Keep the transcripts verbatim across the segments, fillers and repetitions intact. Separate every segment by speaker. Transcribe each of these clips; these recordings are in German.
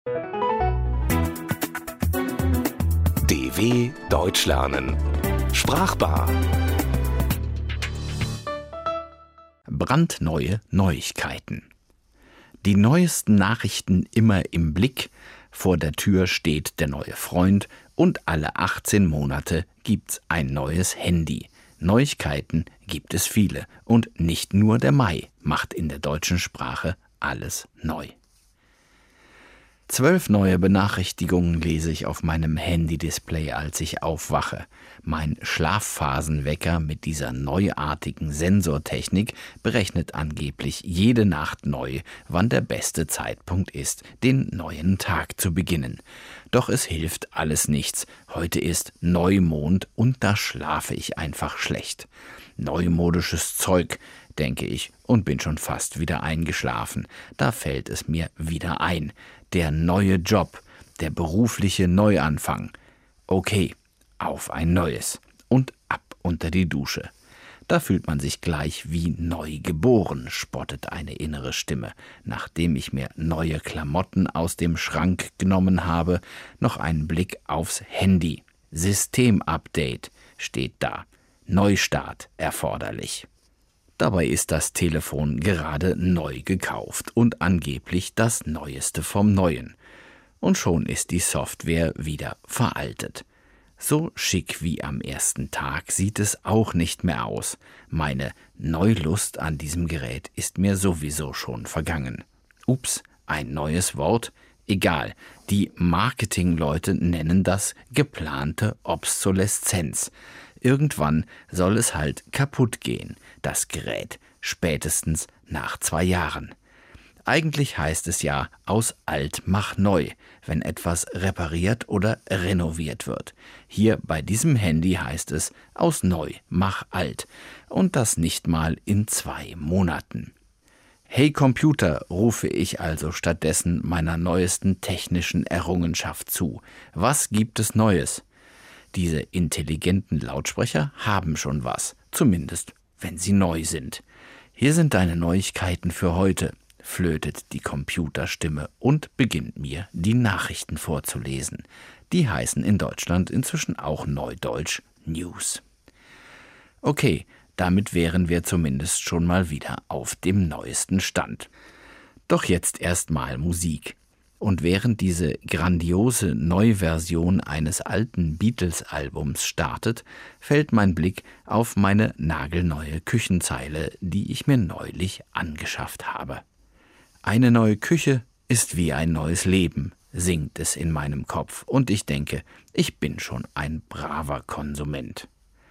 Speaker 1: D W Deutsch lernen. Sprachbar.
Speaker 2: Brandneue Neuigkeiten. Die neuesten Nachrichten immer im Blick, vor der Tür steht der neue Freund und alle achtzehn Monate gibt's ein neues Handy. Neuigkeiten gibt es viele und nicht nur der Mai macht in der deutschen Sprache alles neu. Zwölf neue Benachrichtigungen lese ich auf meinem Handy-Display, als ich aufwache. Mein Schlafphasenwecker mit dieser neuartigen Sensortechnik berechnet angeblich jede Nacht neu, wann der beste Zeitpunkt ist, den neuen Tag zu beginnen. Doch es hilft alles nichts. Heute ist Neumond und da schlafe ich einfach schlecht. Neumodisches Zeug, denke ich, und bin schon fast wieder eingeschlafen. Da fällt es mir wieder ein. Der neue Job, der berufliche Neuanfang. Okay, auf ein neues und ab unter die Dusche. Da fühlt man sich gleich wie neu geboren, spottet eine innere Stimme, nachdem ich mir neue Klamotten aus dem Schrank genommen habe, noch einen Blick aufs Handy. Systemupdate steht da. Neustart erforderlich. Dabei ist das Telefon gerade neu gekauft und angeblich das Neueste vom Neuen. Und schon ist die Software wieder veraltet. So schick wie am ersten Tag sieht es auch nicht mehr aus. Meine Neulust an diesem Gerät ist mir sowieso schon vergangen. Ups, ein neues Wort? Egal, die Marketingleute nennen das geplante Obsoleszenz. Irgendwann soll es halt kaputt gehen, das Gerät, spätestens nach zwei Jahren. Eigentlich heißt es ja, aus alt mach neu, wenn etwas repariert oder renoviert wird. Hier bei diesem Handy heißt es, aus neu mach alt. Und das nicht mal in zwei Monaten. Hey Computer, rufe ich also stattdessen meiner neuesten technischen Errungenschaft zu. Was gibt es Neues? Diese intelligenten Lautsprecher haben schon was, zumindest wenn sie neu sind. Hier sind deine Neuigkeiten für heute, flötet die Computerstimme und beginnt mir, die Nachrichten vorzulesen. Die heißen in Deutschland inzwischen auch Neudeutsch News. Okay, damit wären wir zumindest schon mal wieder auf dem neuesten Stand. Doch jetzt erstmal Musik. Und während diese grandiose Neuversion eines alten Beatles-Albums startet, fällt mein Blick auf meine nagelneue Küchenzeile, die ich mir neulich angeschafft habe. Eine neue Küche ist wie ein neues Leben, singt es in meinem Kopf, und ich denke, ich bin schon ein braver Konsument.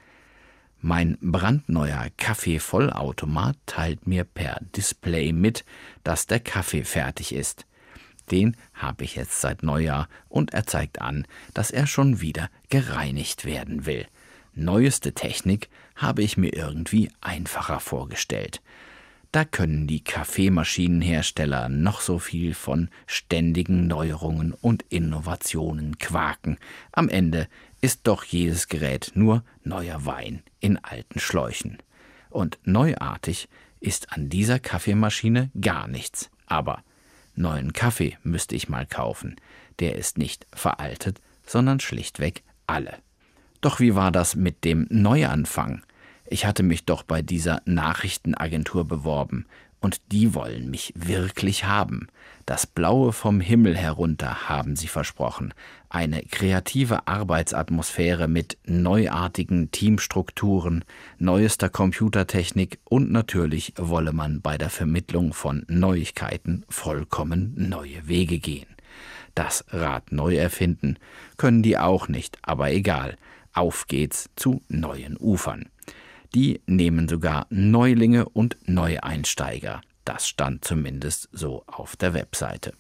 Speaker 2: Mein brandneuer Kaffeevollautomat teilt mir per Display mit, dass der Kaffee fertig ist. Den habe ich jetzt seit Neujahr und er zeigt an, dass er schon wieder gereinigt werden will. Neueste Technik habe ich mir irgendwie einfacher vorgestellt. Da können die Kaffeemaschinenhersteller noch so viel von ständigen Neuerungen und Innovationen quaken. Am Ende ist doch jedes Gerät nur neuer Wein in alten Schläuchen. Und neuartig ist an dieser Kaffeemaschine gar nichts. Aber neuen Kaffee müsste ich mal kaufen. Der ist nicht veraltet, sondern schlichtweg alle. Doch wie war das mit dem Neuanfang? Ich hatte mich doch bei dieser Nachrichtenagentur beworben und die wollen mich wirklich haben. Das Blaue vom Himmel herunter haben sie versprochen. Eine kreative Arbeitsatmosphäre mit neuartigen Teamstrukturen, neuester Computertechnik und natürlich wolle man bei der Vermittlung von Neuigkeiten vollkommen neue Wege gehen. Das Rad neu erfinden können die auch nicht, aber egal. Auf geht's zu neuen Ufern. Die nehmen sogar Neulinge und Neueinsteiger. Das stand zumindest so auf der Webseite.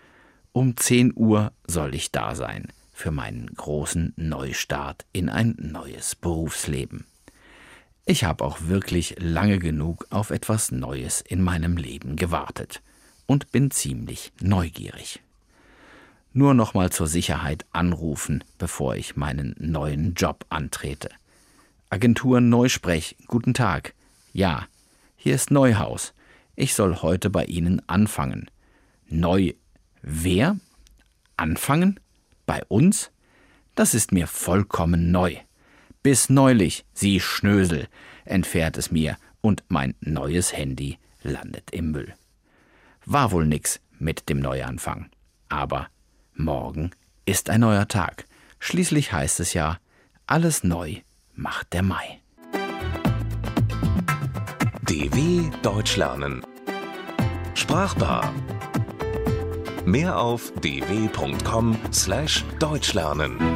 Speaker 2: Um zehn Uhr soll ich da sein für meinen großen Neustart in ein neues Berufsleben. Ich habe auch wirklich lange genug auf etwas Neues in meinem Leben gewartet und bin ziemlich neugierig. Nur noch mal zur Sicherheit anrufen, bevor ich meinen neuen Job antrete. Agentur Neusprech, guten Tag. Ja, hier ist Neuhaus. Ich soll heute bei Ihnen anfangen. Neu, wer? anfangen? Bei uns? Das ist mir vollkommen neu. Bis neulich, Sie Schnösel, entfährt es mir und mein neues Handy landet im Müll. War wohl nix mit dem Neuanfang. Aber morgen ist ein neuer Tag. Schließlich heißt es ja, alles neu macht der Mai.
Speaker 1: D W Deutsch lernen. Sprachbar. Mehr auf d w punkt com slash deutsch lernen.